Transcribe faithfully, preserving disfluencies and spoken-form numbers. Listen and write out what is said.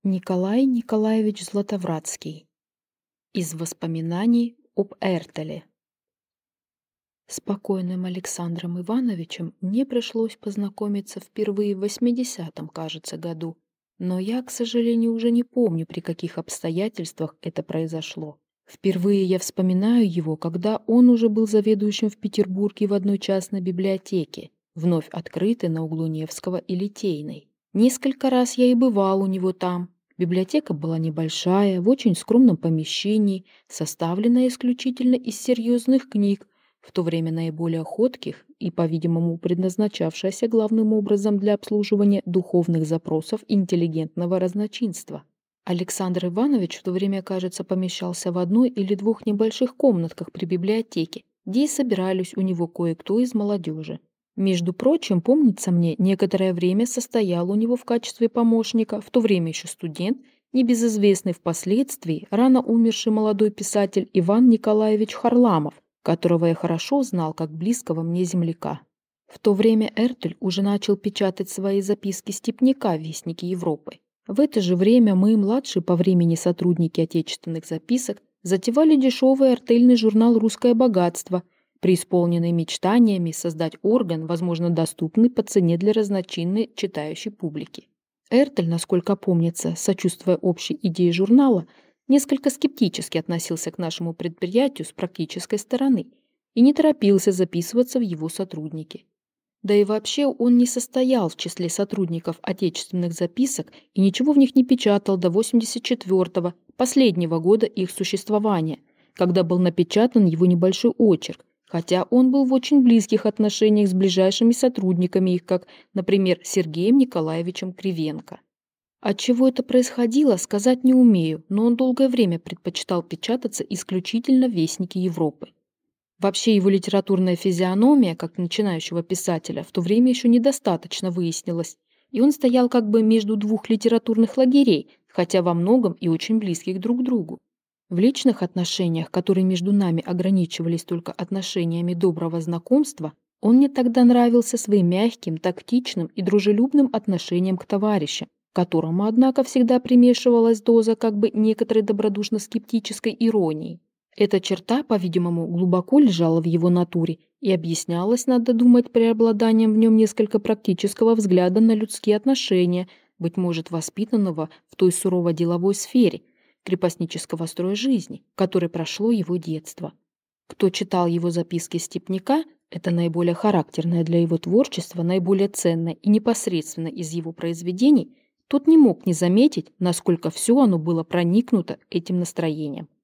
Николай Николаевич Златовратский. Из воспоминаний об Эртеле. С покойным Александром Ивановичем мне пришлось познакомиться впервые в восьмидесятом, кажется, году, но я, к сожалению, уже не помню, при каких обстоятельствах это произошло. Впервые я вспоминаю его, когда он уже был заведующим в Петербурге в одной частной библиотеке, вновь открытой на углу Невского и Литейной. Несколько раз я и бывал у него там. Библиотека была небольшая, в очень скромном помещении, составленная исключительно из серьезных книг, в то время наиболее ходких и, по-видимому, предназначавшаяся главным образом для обслуживания духовных запросов интеллигентного разночинства. Александр Иванович в то время, кажется, помещался в одной или двух небольших комнатках при библиотеке, где и собирались у него кое-кто из молодежи. Между прочим, помнится мне, некоторое время состоял у него в качестве помощника, в то время еще студент, небезызвестный впоследствии, рано умерший молодой писатель Иван Николаевич Харламов, которого я хорошо знал как близкого мне земляка. В то время Эртель уже начал печатать свои записки степняка в Вестнике Европы. В это же время мы, младшие по времени сотрудники отечественных записок, затевали дешевый артельный журнал «Русское богатство», преисполненный мечтаниями создать орган, возможно, доступный по цене для разночинной читающей публики. Эртель, насколько помнится, сочувствуя общей идее журнала, несколько скептически относился к нашему предприятию с практической стороны и не торопился записываться в его сотрудники. Да и вообще он не состоял в числе сотрудников отечественных записок и ничего в них не печатал до восемьдесят четвёртого, последнего года их существования, когда был напечатан его небольшой очерк, хотя он был в очень близких отношениях с ближайшими сотрудниками их, как, например, Сергеем Николаевичем Кривенко. Отчего это происходило, сказать не умею, но он долгое время предпочитал печататься исключительно в Вестнике Европы. Вообще его литературная физиономия, как начинающего писателя, в то время еще недостаточно выяснилась, и он стоял как бы между двух литературных лагерей, хотя во многом и очень близких друг к другу. В личных отношениях, которые между нами ограничивались только отношениями доброго знакомства, он мне тогда нравился своим мягким, тактичным и дружелюбным отношением к товарищам, к которому, однако, всегда примешивалась доза как бы некоторой добродушно-скептической иронии. Эта черта, по-видимому, глубоко лежала в его натуре и объяснялась, надо думать, преобладанием в нем несколько практического взгляда на людские отношения, быть может, воспитанного в той суровой деловой сфере, крепостнического строя жизни, которой прошло его детство. Кто читал его записки степняка, это наиболее характерное для его творчества, наиболее ценное и непосредственно из его произведений, тот не мог не заметить, насколько все оно было проникнуто этим настроением.